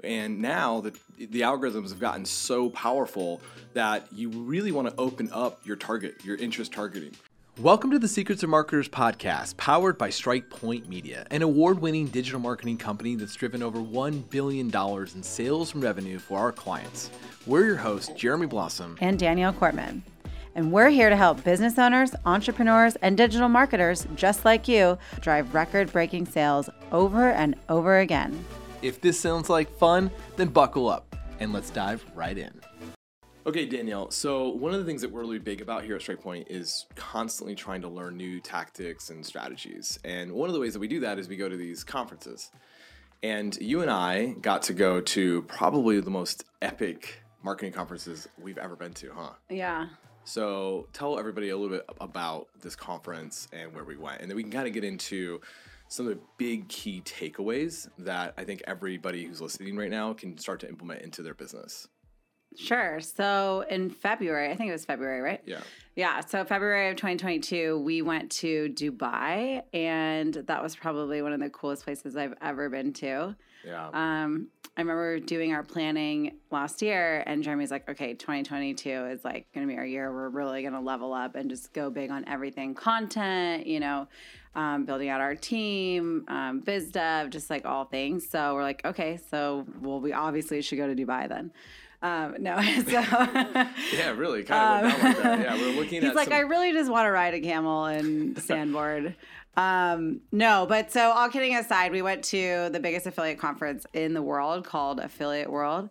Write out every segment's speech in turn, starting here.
And now the algorithms have gotten so powerful that you really want to open up your target, your interest targeting. Welcome to the Secrets of Marketers podcast, powered by Strike Point Media, an award-winning digital marketing company that's driven over $1 billion in sales and revenue for our clients. We're your hosts, Jeremy Blossom and Danielle Cortman. And we're here to help business owners, entrepreneurs, and digital marketers just like you drive record-breaking sales over and over again. If this sounds like fun, then buckle up and let's dive right in. Okay, Danielle, so one of the things that we're really big about here at Strike Point is constantly trying to learn new tactics and strategies. And one of the ways that we do that is we go to these conferences. And you and I got to go to probably the most epic marketing conferences we've ever been to, huh? Yeah. So tell everybody a little bit about this conference and where we went. And then we can kind of get into some of the big key takeaways that I think everybody who's listening right now can start to implement into their business. Sure. So in February, I think it was February, right? Yeah. Yeah. So February of 2022, we went to Dubai, and that was probably one of the coolest places I've ever been to. Yeah. I remember doing our planning last year, and Jeremy's like, okay, 2022 is like going to be our year. We're really going to level up and just go big on everything content, building out our team, biz dev, just like all things. So we're like, okay, we obviously should go to Dubai then. Yeah, really, kind of went down like that. Yeah, we're looking at. He's like, I really just want to ride a camel and sandboard. But so all kidding aside, we went to the biggest affiliate conference in the world called Affiliate World,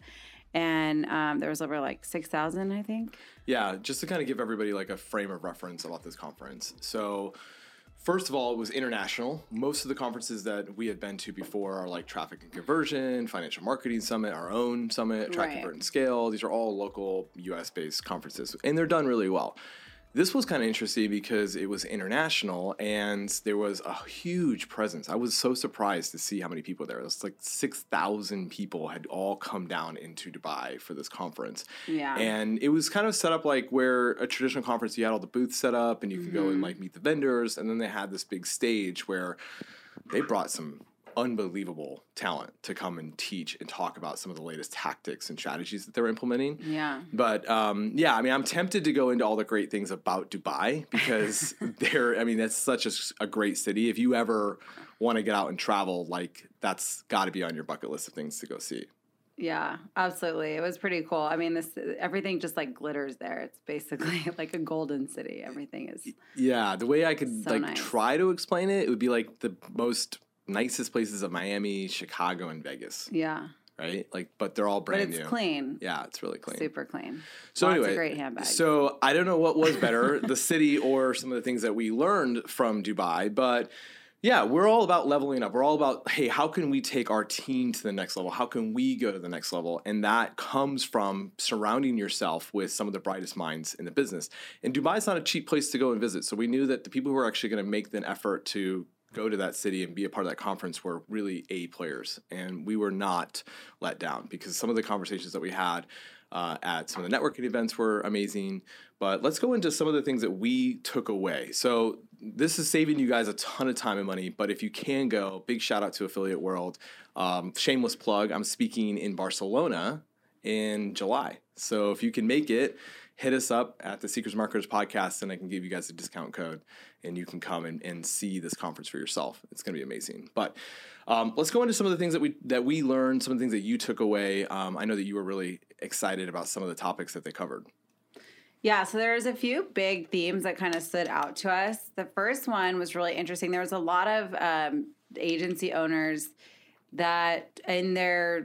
and there was over like 6,000, I think. Yeah, just to kind of give everybody like a frame of reference about this conference. So, first of all, it was international. Most of the conferences that we had been to before are like Traffic and Conversion, Financial Marketing Summit, our own summit, Track, Convert, and Scale. These are all local US-based conferences, and they're done really well. This was kind of interesting because it was international and there was a huge presence. I was so surprised to see how many people there. It was like 6,000 people had all come down into Dubai for this conference. Yeah. And it was kind of set up like where a traditional conference, you had all the booths set up and you could go and like meet the vendors. And then they had this big stage where they brought some unbelievable talent to come and teach and talk about some of the latest tactics and strategies that they're implementing. Yeah. But I'm tempted to go into all the great things about Dubai because that's such a great city. If you ever want to get out and travel, like that's got to be on your bucket list of things to go see. Yeah, absolutely. It was pretty cool. I mean, everything just like glitters there. It's basically like a golden city. Everything is. Yeah, the way I could nice. Try to explain it, it would be like the most nicest places of Miami, Chicago, and Vegas. Yeah. Right? But they're all brand new. But it's clean. Yeah, it's really clean. Super clean. So Lots anyway, of great handbags. So I don't know what was better, the city or some of the things that we learned from Dubai, but yeah, we're all about leveling up. We're all about, hey, how can we take our team to the next level? How can we go to the next level? And that comes from surrounding yourself with some of the brightest minds in the business. And Dubai is not a cheap place to go and visit. So we knew that the people who are actually going to make the effort to go to that city and be a part of that conference were really A players. And we were not let down because some of the conversations that we had at some of the networking events were amazing. But let's go into some of the things that we took away. So this is saving you guys a ton of time and money, but if you can go, big shout out to Affiliate World. Shameless plug, I'm speaking in Barcelona in July. So if you can make it, hit us up at the Secrets Marketers podcast and I can give you guys a discount code and you can come and see this conference for yourself. It's going to be amazing. But let's go into some of the things that we learned, some of the things that you took away. I know that you were really excited about some of the topics that they covered. Yeah, so there's a few big themes that kind of stood out to us. The first one was really interesting. There was a lot of agency owners that in their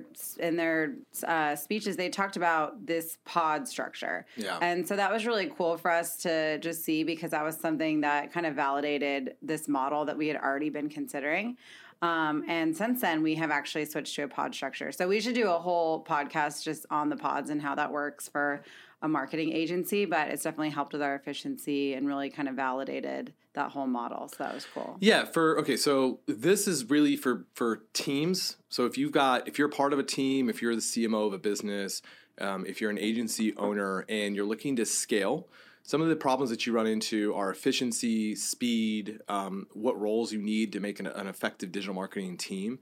speeches, they talked about this pod structure. Yeah. And so that was really cool for us to just see because that was something that kind of validated this model that we had already been considering. And since then, we have actually switched to a pod structure. So we should do a whole podcast just on the pods and how that works for a marketing agency, but it's definitely helped with our efficiency and really kind of validated that whole model. So that was cool. Yeah. So this is really for teams. So if you're part of a team, if you're the CMO of a business, if you're an agency owner and you're looking to scale, Some of the problems that you run into are efficiency, speed, what roles you need to make an effective digital marketing team.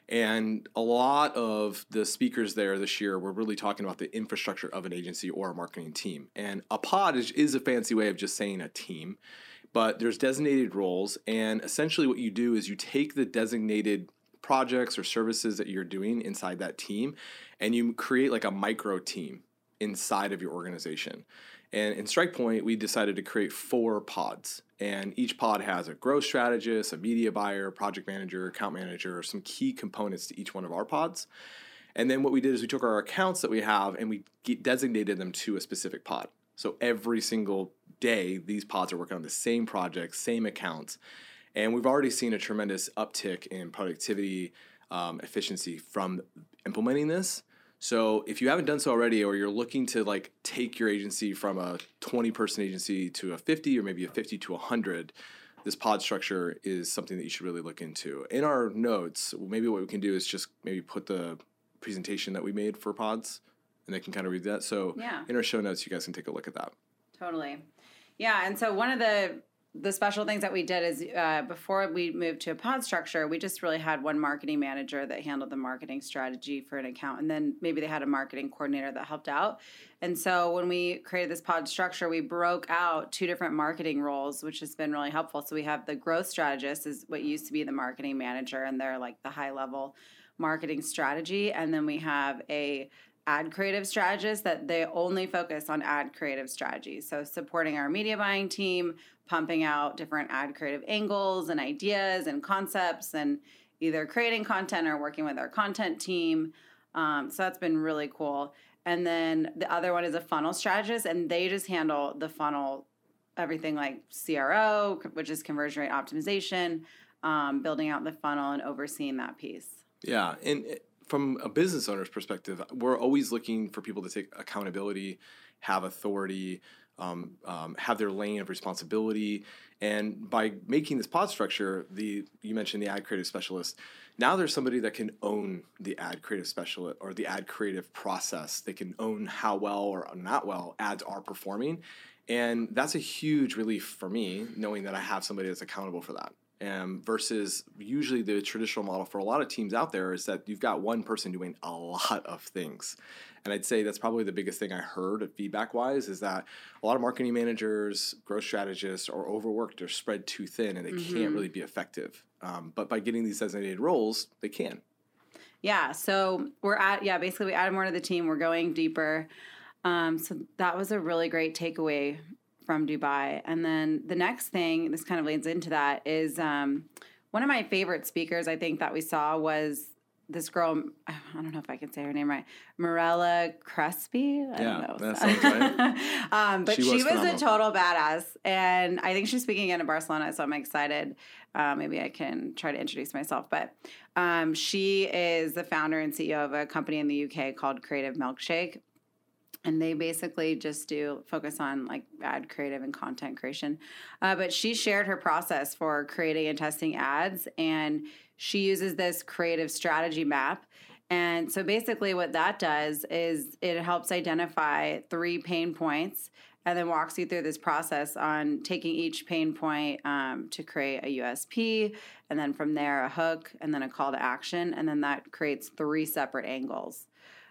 And a lot of the speakers there this year were really talking about the infrastructure of an agency or a marketing team. And a pod is a fancy way of just saying a team, but there's designated roles. And essentially what you do is you take the designated projects or services that you're doing inside that team, and you create like a micro team inside of your organization. And in StrikePoint, we decided to create 4 pods. And each pod has a growth strategist, a media buyer, project manager, account manager, some key components to each one of our pods. And then what we did is we took our accounts that we have and we designated them to a specific pod. So every single day, these pods are working on the same projects, same accounts. And we've already seen a tremendous uptick in productivity, efficiency from implementing this. So if you haven't done so already, or you're looking to like take your agency from a 20-person agency to a 50, or maybe a 50 to 100, this pod structure is something that you should really look into. In our notes, maybe what we can do is just maybe put the presentation that we made for pods, and they can kind of read that. So in our show notes, you guys can take a look at that. Totally. Yeah, and so one of the special things that we did is before we moved to a pod structure, we just really had one marketing manager that handled the marketing strategy for an account. And then maybe they had a marketing coordinator that helped out. And so when we created this pod structure, we broke out 2 different marketing roles, which has been really helpful. So we have the growth strategist is what used to be the marketing manager, and they're like the high level marketing strategy. And then we have a ad creative strategist that they only focus on ad creative strategies. So supporting our media buying team, pumping out different ad creative angles and ideas and concepts, and either creating content or working with our content team. So that's been really cool. And then the other one is a funnel strategist, and they just handle the funnel, everything like CRO, which is conversion rate optimization, building out the funnel and overseeing that piece. Yeah. And from a business owner's perspective, we're always looking for people to take accountability, have authority, have their lane of responsibility. And by making this pod structure, you mentioned the ad creative specialist, now there's somebody that can own the ad creative specialist or the ad creative process. They can own how well or not well ads are performing. And that's a huge relief for me, knowing that I have somebody that's accountable for that. Versus usually the traditional model for a lot of teams out there is that you've got one person doing a lot of things. And I'd say that's probably the biggest thing I heard feedback-wise is that a lot of marketing managers, growth strategists are overworked or spread too thin, and they can't really be effective. But by getting these designated roles, they can. Yeah, so basically we added more to the team. We're going deeper. So that was a really great takeaway from Dubai. And then the next thing, this kind of leads into that, is one of my favorite speakers I think that we saw was this girl, I don't know if I can say her name right, Mirella Crespi. I don't know. That sounds right. But she was a total badass. And I think she's speaking again in Barcelona, so I'm excited. Maybe I can try to introduce myself. But she is the founder and CEO of a company in the UK called Creative Milkshake. And they basically just focus on like ad creative and content creation. But she shared her process for creating and testing ads, and she uses this creative strategy map. And so basically what that does is it helps identify 3 pain points and then walks you through this process on taking each pain point to create a USP, and then from there a hook, and then a call to action, and then that creates 3 separate angles.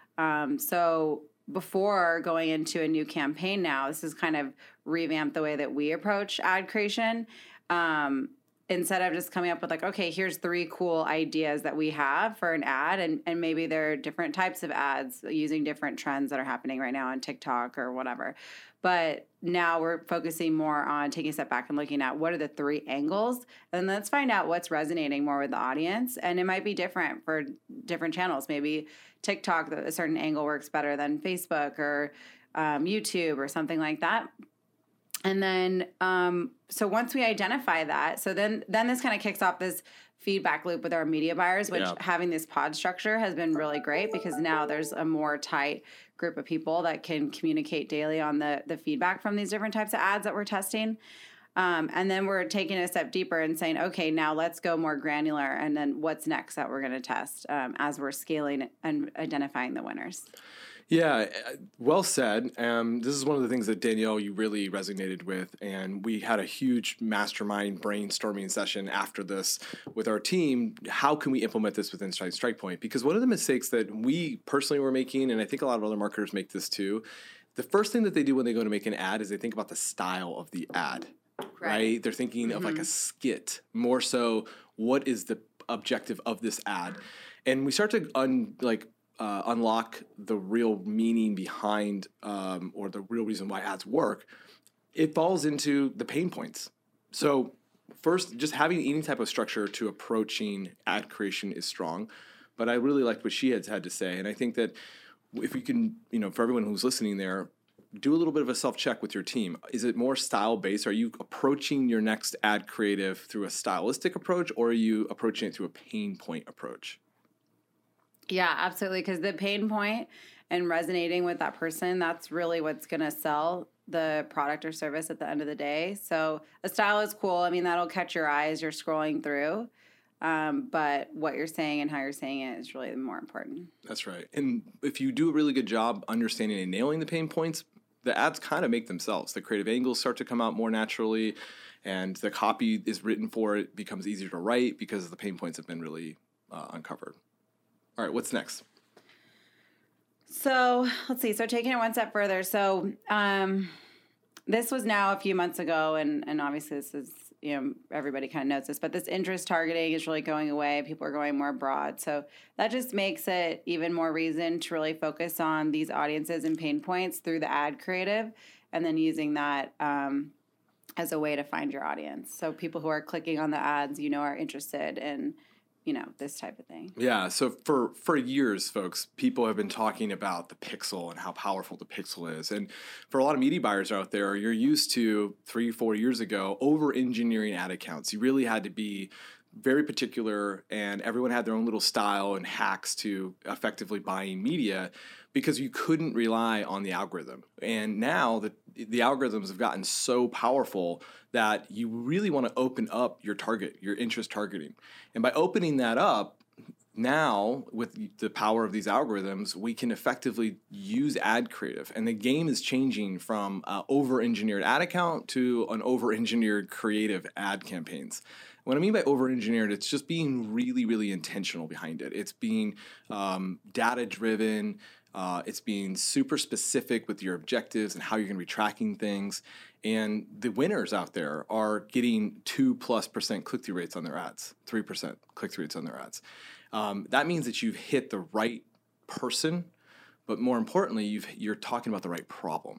So before going into a new campaign now, this is kind of revamped the way that we approach ad creation. Instead of just coming up with like, okay, here's 3 cool ideas that we have for an ad, and maybe there are different types of ads using different trends that are happening right now on TikTok or whatever. But now we're focusing more on taking a step back and looking at what are the 3 angles, and let's find out what's resonating more with the audience. And it might be different for different channels. Maybe TikTok, a certain angle works better than Facebook or YouTube or something like that. And then, so once we identify that, so then this kind of kicks off this feedback loop with our media buyers, which having this pod structure has been really great because now there's a more tight group of people that can communicate daily on the feedback from these different types of ads that we're testing. And then we're taking a step deeper and saying, okay, now let's go more granular. And then what's next that we're going to test as we're scaling and identifying the winners. Yeah, well said. This is one of the things that Danielle, you really resonated with. And we had a huge mastermind brainstorming session after this with our team. How can we implement this within Strike Point? Because one of the mistakes that we personally were making, and I think a lot of other marketers make this too, the first thing that they do when they go to make an ad is they think about the style of the ad, right? They're thinking of like a skit, more so what is the objective of this ad? And we start to unlock the real meaning behind or the real reason why ads work. It falls into the pain points. So first, just having any type of structure to approaching ad creation is strong. But I really liked what she had to say. And I think that if we can, for everyone who's listening there, do a little bit of a self-check with your team. Is it more style-based? Are you approaching your next ad creative through a stylistic approach, or are you approaching it through a pain point approach? Yeah, absolutely. Because the pain point and resonating with that person, that's really what's going to sell the product or service at the end of the day. So a style is cool. I mean, that'll catch your eye as you're scrolling through. But what you're saying and how you're saying it is really more important. That's right. And if you do a really good job understanding and nailing the pain points, the ads kind of make themselves. The creative angles start to come out more naturally, and the copy is written for it becomes easier to write because the pain points have been really uncovered. All right, what's next? So let's see. So taking it one step further. So this was now a few months ago, and obviously this is, everybody kind of knows this, but this interest targeting is really going away. People are going more broad. So that just makes it even more reason to really focus on these audiences and pain points through the ad creative, and then using that as a way to find your audience. So people who are clicking on the ads, are interested in this type of thing. Yeah. So for years, folks, people have been talking about the pixel and how powerful the pixel is. And for a lot of media buyers out there, you're used to 3-4 years ago, over-engineering ad accounts. You really had to be very particular, and everyone had their own little style and hacks to effectively buying media because you couldn't rely on the algorithm. And now the algorithms have gotten so powerful that you really want to open up your target, your interest targeting. And by opening that up, now with the power of these algorithms, we can effectively use ad creative. And the game is changing from over-engineered ad account to an over-engineered creative ad campaigns. What I mean by over-engineered, it's just being really, really intentional behind it. It's being data-driven. It's being super specific with your objectives and how you're going to be tracking things. And the winners out there are getting 2+% click-through rates on their ads, 3% click-through rates on their ads. That means that you've hit the right person, but more importantly, you're talking about the right problem.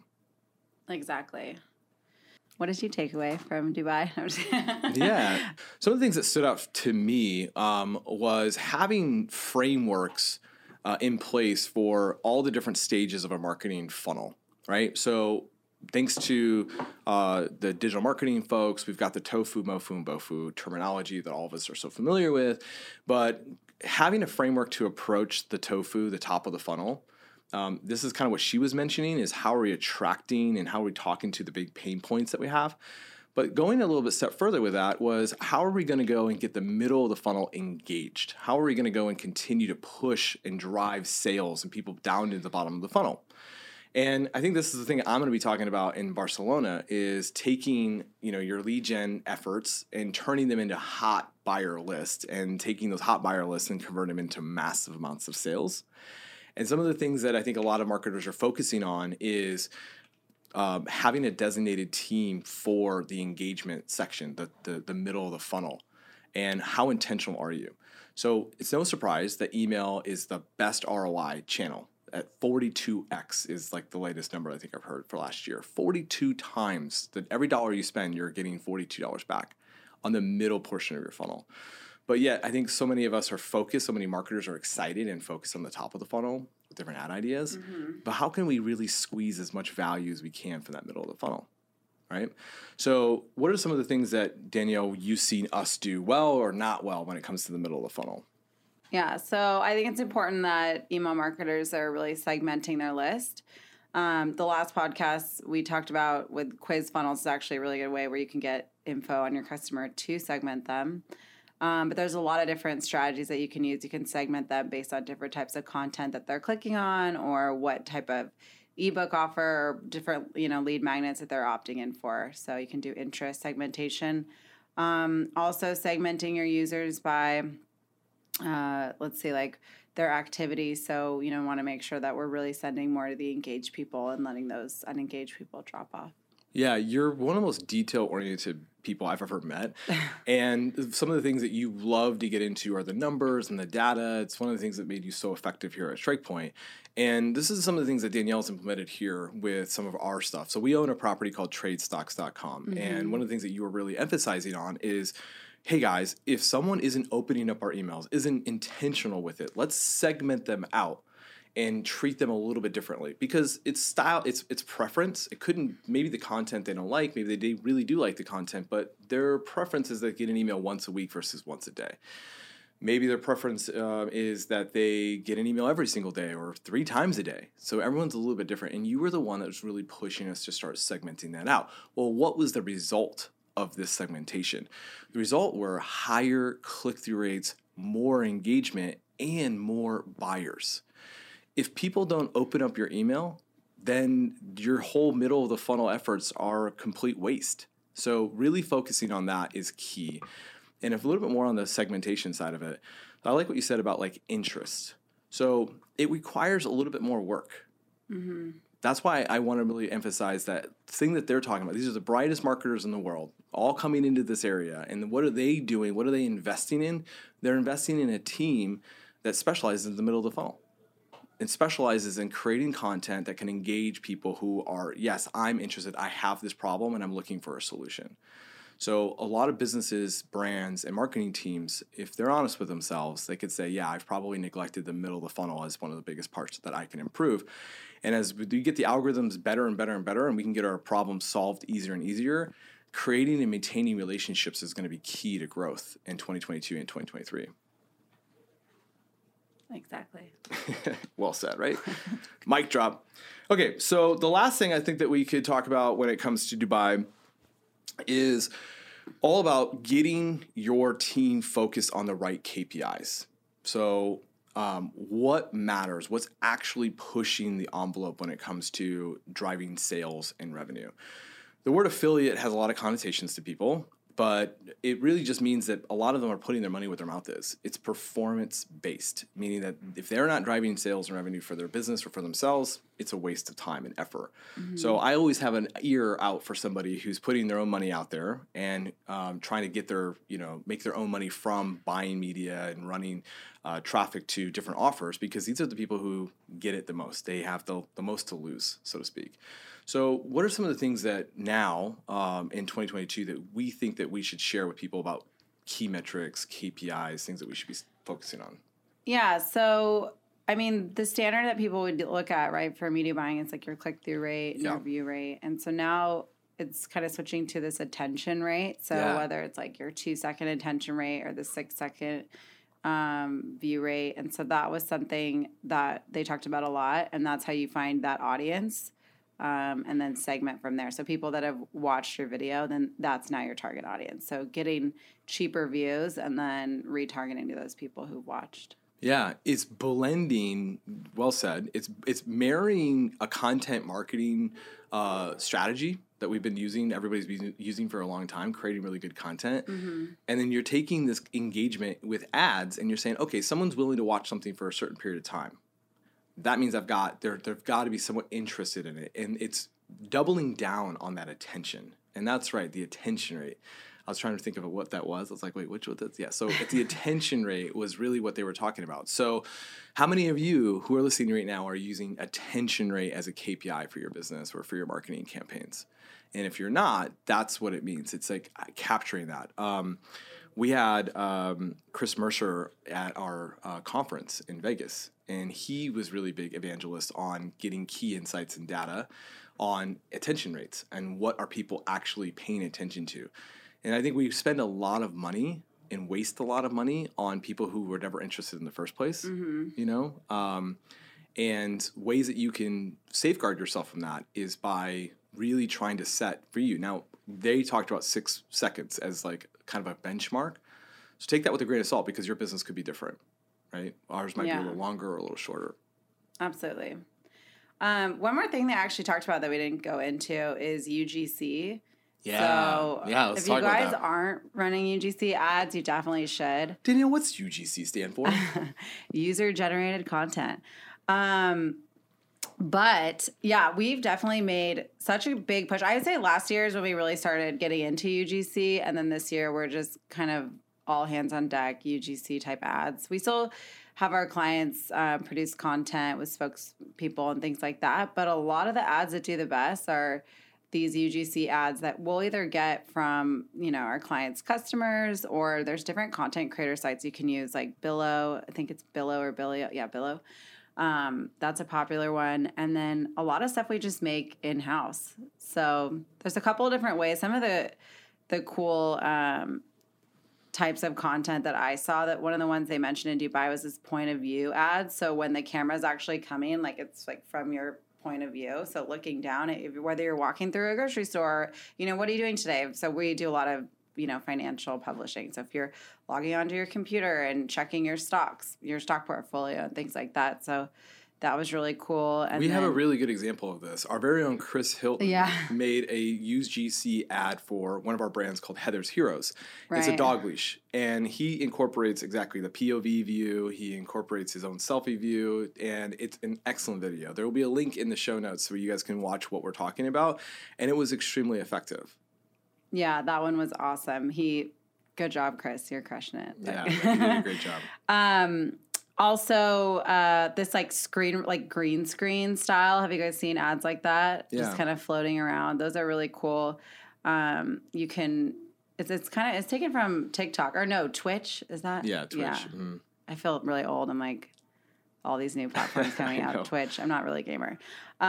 Exactly. What did you take away from Dubai? Yeah. Some of the things that stood out to me was having frameworks in place for all the different stages of a marketing funnel, right? So thanks to the digital marketing folks, we've got the TOFU, MOFU, and BOFU terminology that all of us are so familiar with. But having a framework to approach the TOFU, the top of the funnel, this is kind of what she was mentioning, is how are we attracting and how are we talking to the big pain points that we have. But going a little bit step further with that was, how are we going to go and get the middle of the funnel engaged? How are we going to go and continue to push and drive sales and people down to the bottom of the funnel? And I think this is the thing I'm going to be talking about in Barcelona, is taking, your lead gen efforts and turning them into hot buyer lists, and taking those hot buyer lists and converting them into massive amounts of sales. And some of the things that I think a lot of marketers are focusing on is having a designated team for the engagement section, the middle of the funnel. And how intentional are you? So it's no surprise that email is the best ROI channel. At 42x is like the latest number I think I've heard for last year. 42 times that every dollar you spend, you're getting $42 back on the middle portion of your funnel. But yet, I think so many of us are focused, so many marketers are excited and focused on the top of the funnel with different ad ideas. Mm-hmm. But how can we really squeeze as much value as we can from that middle of the funnel, right? So what are some of the things that, Danielle, you've seen us do well or not well when it comes to the middle of the funnel? Yeah, so I think it's important that email marketers are really segmenting their list. The last podcast we talked about with quiz funnels is actually a really good way where you can get info on your customer to segment them. But there's a lot of different strategies that you can use. You can segment them based on different types of content that they're clicking on, or what type of ebook offer, or different, lead magnets that they're opting in for. So you can do interest segmentation. Also segmenting your users by, let's see, like their activities. So, want to make sure that we're really sending more to the engaged people and letting those unengaged people drop off. Yeah, you're one of the most detail-oriented people I've ever met. And some of the things that you love to get into are the numbers and the data. It's one of the things that made you so effective here at StrikePoint. And this is some of the things that Danielle's implemented here with some of our stuff. So we own a property called tradestocks.com. Mm-hmm. And one of the things that you were really emphasizing on is, hey guys, if someone isn't opening up our emails, isn't intentional with it, let's segment them out and treat them a little bit differently, because it's style, it's preference. It couldn't, maybe the content they don't like, maybe they really do like the content, but their preference is that they get an email once a week versus once a day. Maybe their preference is that they get an email every single day or 3 times a day. So everyone's a little bit different. And you were the one that was really pushing us to start segmenting that out. Well, what was the result of this segmentation? The result were higher click-through rates, more engagement, and more buyers. If people don't open up your email, then your whole middle of the funnel efforts are a complete waste. So really focusing on that is key. And a little bit more on the segmentation side of it, I like what you said about like interest. So it requires a little bit more work. Mm-hmm. That's why I want to really emphasize that thing that they're talking about. These are the brightest marketers in the world, all coming into this area. And what are they doing? What are they investing in? They're investing in a team that specializes in the middle of the funnel and specializes in creating content that can engage people who are, yes, I'm interested, I have this problem, and I'm looking for a solution. So a lot of businesses, brands, and marketing teams, if they're honest with themselves, they could say, yeah, I've probably neglected the middle of the funnel as one of the biggest parts that I can improve. And as we get the algorithms better and better and better, and we can get our problems solved easier and easier, creating and maintaining relationships is going to be key to growth in 2022 and 2023. Exactly. Well said, right? Mic drop. Okay, so the last thing I think that we could talk about when it comes to Dubai is all about getting your team focused on the right KPIs. So what matters? What's actually pushing the envelope when it comes to driving sales and revenue? The word affiliate has a lot of connotations to people, but it really just means that a lot of them are putting their money where their mouth is. It's performance-based, meaning that if they're not driving sales and revenue for their business or for themselves, it's a waste of time and effort. Mm-hmm. So I always have an ear out for somebody who's putting their own money out there and trying to get their, make their own money from buying media and running traffic to different offers, because these are the people who get it the most. They have the most to lose, so to speak. So what are some of the things that now in 2022 that we think that we should share with people about key metrics, KPIs, things that we should be focusing on? Yeah. So, the standard that people would look at, right, for media buying is like your click-through rate and your view rate. And so now it's kind of switching to this attention rate. So whether it's like your 2-second attention rate or the 6-second view rate. And so that was something that they talked about a lot. And that's how you find that audience. And then segment from there. So people that have watched your video, then that's now your target audience. So getting cheaper views and then retargeting to those people who've watched. Yeah, it's blending, well said. It's marrying a content marketing strategy that we've been using, everybody's been using for a long time, creating really good content. Mm-hmm. And then you're taking this engagement with ads and you're saying, okay, someone's willing to watch something for a certain period of time. That means they've got to be somewhat interested in it. And it's doubling down on that attention. And that's right, the attention rate. I was trying to think of what that was. I was like, wait, what that's? Yeah, so the attention rate was really what they were talking about. So how many of you who are listening right now are using attention rate as a KPI for your business or for your marketing campaigns? And if you're not, that's what it means. It's like capturing that. We had Chris Mercer at our conference in Vegas, and he was really big evangelist on getting key insights and data on attention rates and what are people actually paying attention to. And I think we spend a lot of money and waste a lot of money on people who were never interested in the first place, mm-hmm. And ways that you can safeguard yourself from that is by really trying to set for you. Now, they talked about 6 seconds as like kind of a benchmark. So take that with a grain of salt because your business could be different, right? Ours might be a Yeah. little longer or a little shorter. Absolutely. One more thing they actually talked about that we didn't go into is UGC. Yeah. So Yeah, let's if talk you about guys that. aren't running UGC ads, you definitely should. Danielle, what's UGC stand for? User generated content. But yeah, we've definitely made such a big push. I would say last year is when we really started getting into UGC. And then this year we're just kind of all hands on deck UGC type ads. We still have our clients produce content with spokespeople and things like that. But a lot of the ads that do the best are these UGC ads that we'll either get from, our clients' customers, or there's different content creator sites you can use like Billo. I think it's Billo or Billy. Yeah, Billo. That's a popular one. And then a lot of stuff we just make in-house. So there's a couple of different ways. Some of the cool types of content that I saw, that one of the ones they mentioned in Dubai was this point of view ad. So when the camera's actually coming, like it's like from your point of view. So looking down at whether you're walking through a grocery store, what are you doing today? So we do a lot of financial publishing. So if you're logging onto your computer and checking your stock portfolio and things like that. So that was really cool. And we have a really good example of this. Our very own Chris Hilton made a UGC ad for one of our brands called Heather's Heroes. Right. It's a dog leash, and he incorporates exactly the POV view. He incorporates his own selfie view, and it's an excellent video. There will be a link in the show notes so you guys can watch what we're talking about, and it was extremely effective. Yeah, that one was awesome. Good job, Chris. You're crushing it. Yeah, he did a great job. Also, this green screen style. Have you guys seen ads like that? Yeah. Just kind of floating around. Those are really cool. You can. It's taken from TikTok or no Twitch. Is that? Yeah, Twitch. Yeah. Mm-hmm. I feel really old. I'm like, all these new platforms coming out. Twitch. I'm not really a gamer.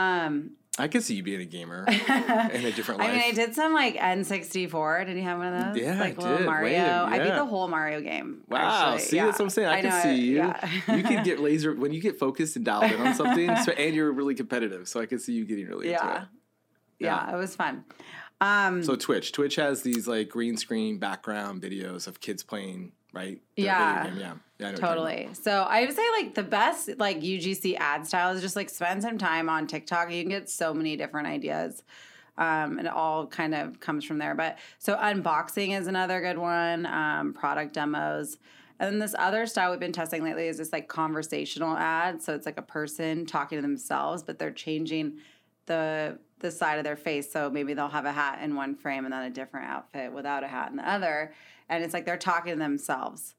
I could see you being a gamer in a different life. I mean, I did some N64. Did you have one of those? Yeah, like I little did. Mario. I beat the whole Mario game. Wow, actually. see, that's what I'm saying. I can see you. Yeah. You can get laser when you get focused and dialed in on something, and you're really competitive. So I can see you getting really into it. Yeah, it was fun. So Twitch has these like green screen background videos of kids playing, right? Yeah. Video game. Yeah, I know totally. So I would say like the best like UGC ad style is just like spend some time on TikTok. You can get so many different ideas. And it all kind of comes from there. But so unboxing is another good one. Product demos. And then this other style we've been testing lately is this like conversational ad. So it's like a person talking to themselves, but they're changing the side of their face. So maybe they'll have a hat in one frame and then a different outfit without a hat in the other. And it's like they're talking to themselves.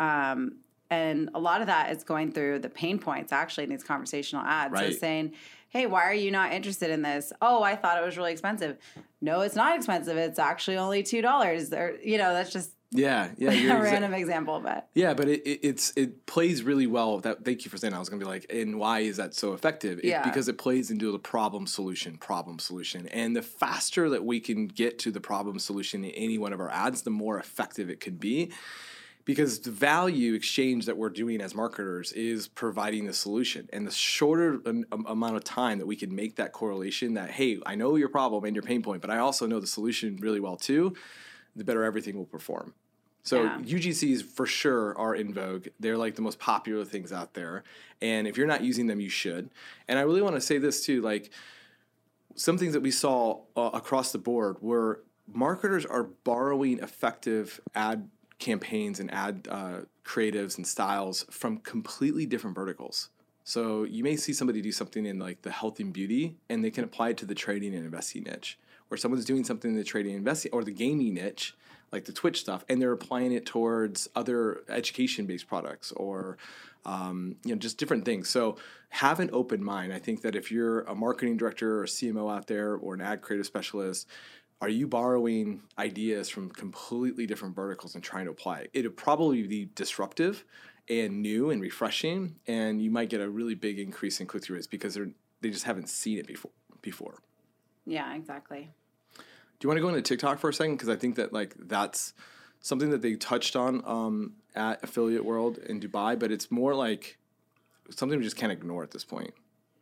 And a lot of that is going through the pain points actually in these conversational ads. Right. So saying, hey, why are you not interested in this? Oh, I thought it was really expensive. No, it's not expensive. It's actually only $2. Or, that's just a random example. But but it plays really well. Thank you for saying that. I was going to be like, and why is that so effective? Because it plays into the problem solution. And the faster that we can get to the problem solution in any one of our ads, the more effective it can be. Because the value exchange that we're doing as marketers is providing the solution. And the shorter amount of time that we can make that correlation that, hey, I know your problem and your pain point, but I also know the solution really well too, the better everything will perform. So UGCs for sure are in vogue. They're like the most popular things out there. And if you're not using them, you should. And I really want to say this too, like some things that we saw across the board were marketers are borrowing effective ad campaigns and ad creatives and styles from completely different verticals. So you may see somebody do something in like the health and beauty, and they can apply it to the trading and investing niche. Or someone's doing something in the trading and investing or the gaming niche, like the Twitch stuff, and they're applying it towards other education-based products or just different things. So have an open mind. I think that if you're a marketing director or CMO out there or an ad creative specialist, are you borrowing ideas from completely different verticals and trying to apply it? It'll probably be disruptive and new and refreshing, and you might get a really big increase in click-through rates because they just haven't seen it before. Yeah, exactly. Do you want to go into TikTok for a second? Because I think that that's something that they touched on at Affiliate World in Dubai, but it's more like something we just can't ignore at this point.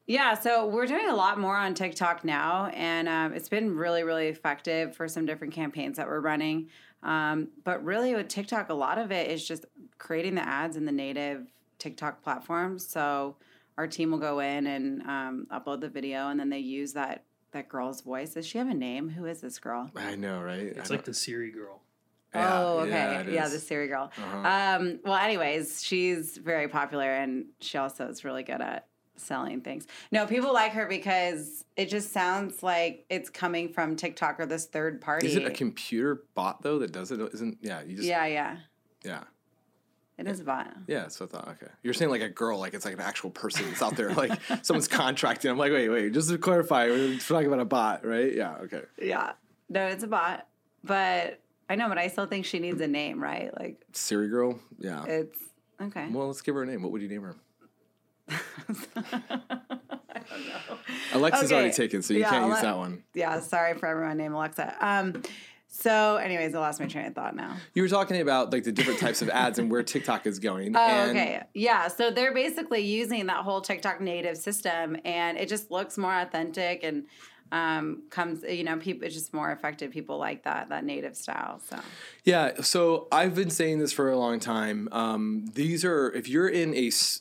Yeah, so we're doing a lot more on TikTok now, and it's been really, really effective for some different campaigns that we're running. But really, with TikTok, a lot of it is just creating the ads in the native TikTok platform. So our team will go in and upload the video, and then they use that girl's voice. Does she have a name? Who is this girl? I know, right? It's like the Siri girl. Oh, okay. Yeah, the Siri girl. Uh-huh. Well, anyways, she's very popular, and she also is really good at selling things. No, people like her because it just sounds like it's coming from TikTok or this third party. Is it a computer bot though that does it? Isn't you just Yeah. It is a bot. Yeah, so I thought, okay. You're saying like a girl, like it's like an actual person that's out there, like someone's contracting. I'm like, wait, just to clarify, we're talking about a bot, right? Yeah, okay. Yeah. No, it's a bot. But I know, but I still think she needs a name, right? Like Siri girl? Yeah. It's okay. Well, let's give her a name. What would you name her? I don't know. Alexa's already taken, so you can't use that one. Yeah, sorry for everyone named Alexa. So, anyways, I lost my train of thought now. You were talking about like the different types of ads and where TikTok is going. Okay. Yeah. So they're basically using that whole TikTok native system, and it just looks more authentic and comes, people, it's just more effective. People like that native style. So yeah. So I've been saying this for a long time. These are, if you're in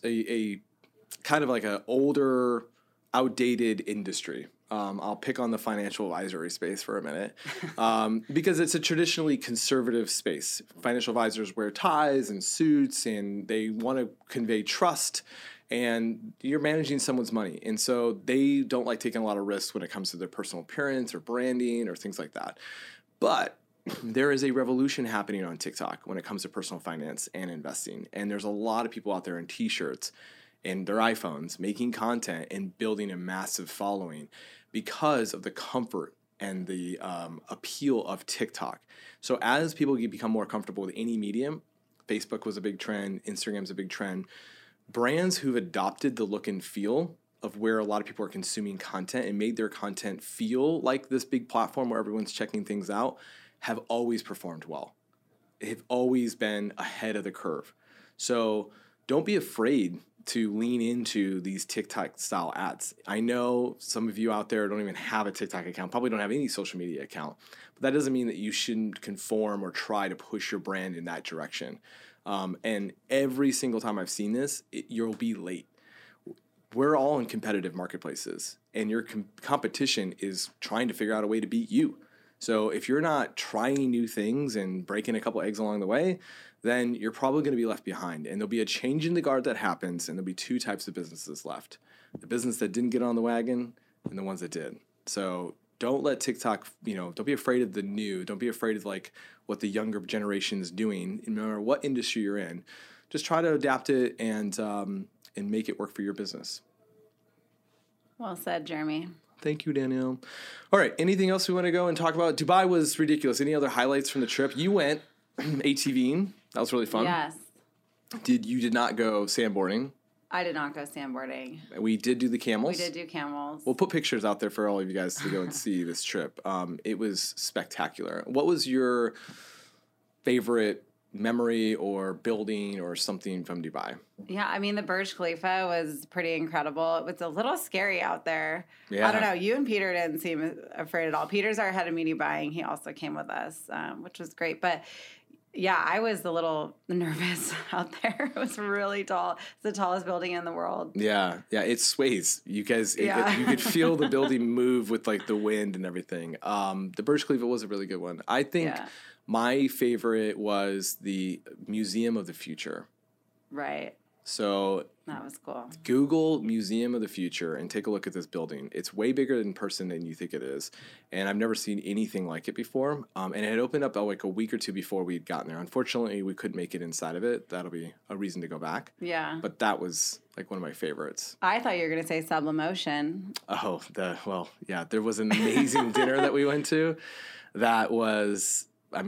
a kind of like an older, outdated industry. I'll pick on the financial advisory space for a minute because it's a traditionally conservative space. Financial advisors wear ties and suits, and they want to convey trust, and you're managing someone's money. And so they don't like taking a lot of risks when it comes to their personal appearance or branding or things like that. But there is a revolution happening on TikTok when it comes to personal finance and investing. And there's a lot of people out there in T-shirts and their iPhones making content and building a massive following because of the comfort and the appeal of TikTok. So as people become more comfortable with any medium, Facebook was a big trend, Instagram's a big trend, brands who've adopted the look and feel of where a lot of people are consuming content and made their content feel like this big platform where everyone's checking things out have always performed well. They've always been ahead of the curve. So don't be afraid to lean into these TikTok style ads. I know some of you out there don't even have a TikTok account, probably don't have any social media account, but that doesn't mean that you shouldn't conform or try to push your brand in that direction. And every single time I've seen this, you'll be late. We're all in competitive marketplaces, and your competition is trying to figure out a way to beat you. So if you're not trying new things and breaking a couple eggs along the way, then you're probably going to be left behind. And there'll be a change in the guard that happens, and there'll be two types of businesses left. The business that didn't get on the wagon and the ones that did. So don't let TikTok, don't be afraid of the new. Don't be afraid of like what the younger generation is doing. No matter what industry you're in, just try to adapt it and make it work for your business. Well said, Jeremy. Thank you, Danielle. All right. Anything else we want to go and talk about? Dubai was ridiculous. Any other highlights from the trip? You went ATVing. That was really fun. Yes. You did not go sandboarding? I did not go sandboarding. We did do the camels. We did do camels. We'll put pictures out there for all of you guys to go and see this trip. It was spectacular. What was your favorite memory or building or something from Dubai? Yeah, I mean, the Burj Khalifa was pretty incredible. It was a little scary out there. Yeah. I don't know. You and Peter didn't seem afraid at all. Peter's our head of media buying. He also came with us, which was great. But yeah, I was a little nervous out there. It was really tall. It's the tallest building in the world. Yeah, it sways. You guys, you could feel the building move with like the wind and everything. The Burj Khalifa was a really good one. I think my favorite was the Museum of the Future. Right. So that was cool. Google Museum of the Future and take a look at this building. It's way bigger in person than you think it is. And I've never seen anything like it before. And it had opened up like a week or two before we'd gotten there. Unfortunately, we couldn't make it inside of it. That'll be a reason to go back. Yeah. But that was like one of my favorites. I thought you were going to say Sublimotion. Oh, there was an amazing dinner that we went to. That was, a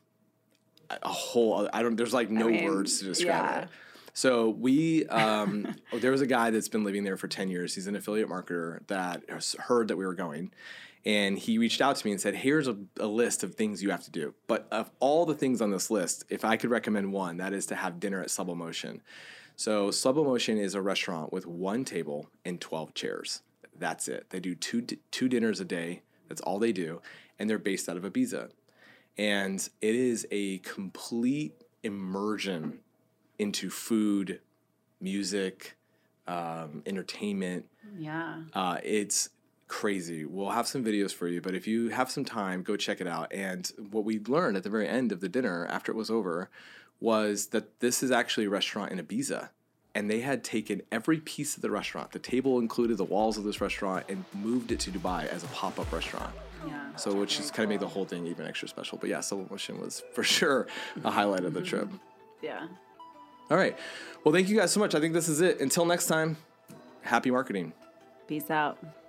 whole, there's like no words to describe it. So we, there was a guy that's been living there for 10 years. He's an affiliate marketer that heard that we were going. And he reached out to me and said, here's a list of things you have to do. But of all the things on this list, if I could recommend one, that is to have dinner at Sublimotion. So Slow Motion is a restaurant with one table and 12 chairs. That's it. They do two dinners a day. That's all they do. And they're based out of Ibiza. And it is a complete immersion into food, music, entertainment. Yeah. It's crazy. We'll have some videos for you, but if you have some time, go check it out. And what we learned at the very end of the dinner, after it was over, was that this is actually a restaurant in Ibiza. And they had taken every piece of the restaurant, the table included, the walls of this restaurant, and moved it to Dubai as a pop-up restaurant. Yeah. So which just kind of made the whole thing even extra special. But yeah, Slow Motion was for sure a highlight of the trip. Yeah. All right. Well, thank you guys so much. I think this is it. Until next time, happy marketing. Peace out.